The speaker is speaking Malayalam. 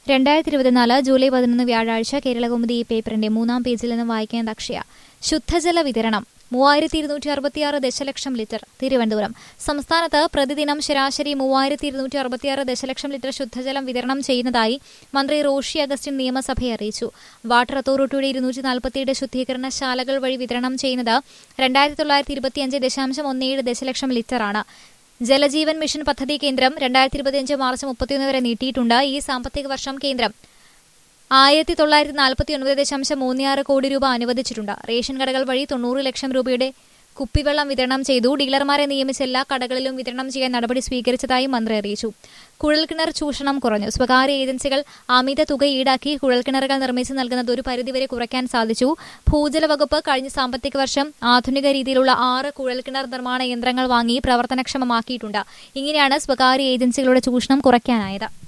2024 ജൂലൈ 11 വ്യാഴാഴ്ച കേരളകൗമുദി ഈ പേപ്പറിന്റെ 3-ാം പേജിൽ നിന്ന് വായിക്കേണ്ട അക്ഷയ. ശുദ്ധജല വിതരണം 3266 ദശലക്ഷം ലിറ്റർ. തിരുവനന്തപുരം. സംസ്ഥാനത്ത് പ്രതിദിനം ശരാശരി 3266 ദശലക്ഷം ലിറ്റർ ശുദ്ധജലം വിതരണം ചെയ്യുന്നതായി മന്ത്രി റോഷി അഗസ്റ്റിൻ നിയമസഭയെ അറിയിച്ചു. വാട്ടർ അതോറിറ്റിയുടെ 247 ശുദ്ധീകരണശാലകൾ വഴി വിതരണം ചെയ്യുന്നത് 2925.17 ദശലക്ഷം ലിറ്ററാണ്. ജലജീവൻ മിഷൻ പദ്ധതി കേന്ദ്രം 2025 മാർച്ച് 31 വരെ നീട്ടിയിട്ടുണ്ട്. ഈ സാമ്പത്തിക വർഷം കേന്ദ്രം 1949.36 കോടി രൂപ അനുവദിച്ചിട്ടുണ്ട്. റേഷൻ കടകൾ വഴി 90 ലക്ഷം രൂപയുടെ കുപ്പിവെള്ളം വിതരണം ചെയ്തു. ഡീലർമാരെ നിയമിച്ച എല്ലാ കടകളിലും വിതരണം ചെയ്യാൻ നടപടി സ്വീകരിച്ചതായി മന്ത്രി അറിയിച്ചു. കുഴൽക്കിണർ ചൂഷണം കുറഞ്ഞു. സ്വകാര്യ ഏജൻസികൾ അമിത തുക ഈടാക്കി കുഴൽക്കിണറുകൾ നിർമ്മിച്ച് നൽകുന്നത് ഒരു പരിധിവരെ കുറയ്ക്കാൻ സാധിച്ചു. ഭൂജല വകുപ്പ് കഴിഞ്ഞ സാമ്പത്തിക വർഷം ആധുനിക രീതിയിലുള്ള 6 കുഴൽക്കിണർ നിർമ്മാണ യന്ത്രങ്ങൾ വാങ്ങി പ്രവർത്തനക്ഷമമാക്കിയിട്ടുണ്ട്. ഇങ്ങനെയാണ് സ്വകാര്യ ഏജൻസികളുടെ ചൂഷണം കുറയ്ക്കാനായത്.